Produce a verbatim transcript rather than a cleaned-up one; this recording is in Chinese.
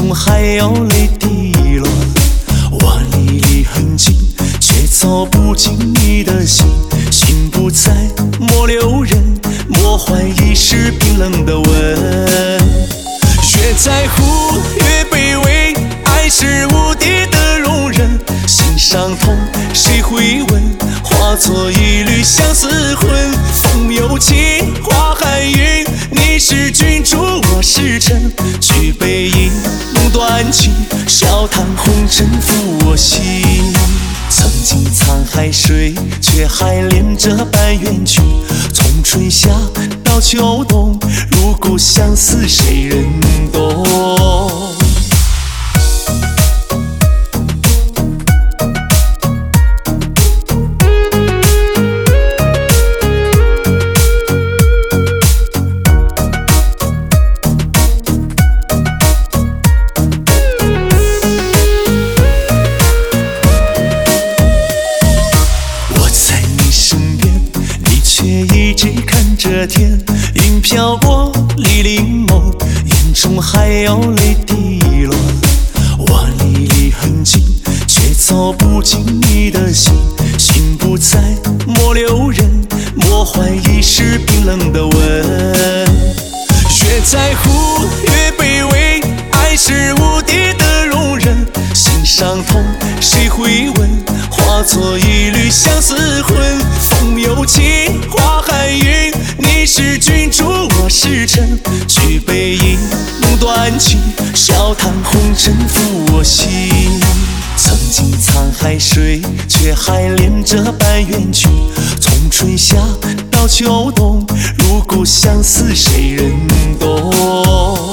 中还有泪滴落。万里离很近，却走不进你的心。心不在，莫留人，莫怀一时冰冷的吻。越在乎越卑微，爱是无敌的容忍。心伤痛谁会问？化作一缕相思魂。风有情，花含韵，你是君主，我是臣。举杯饮，梦断情，笑谈红尘负我心。曾经沧海水，却还恋着半圆曲。从春夏到秋冬，如故相思，谁人懂？一直看着天，云飘过，离林梦，眼中还有泪滴落。万里离很近，却走不进你的心。心不在，莫留人，莫怀一时冰冷的吻。越在乎越卑微，爱是无敌的容忍。心伤痛谁会问？化作一缕相思魂。风有情，花含韵，你是君主，我是臣。举杯饮，梦断情，笑谈红尘负我心。曾经沧海水，却还恋着半圆曲。从春夏到秋冬，如故相思，谁人懂？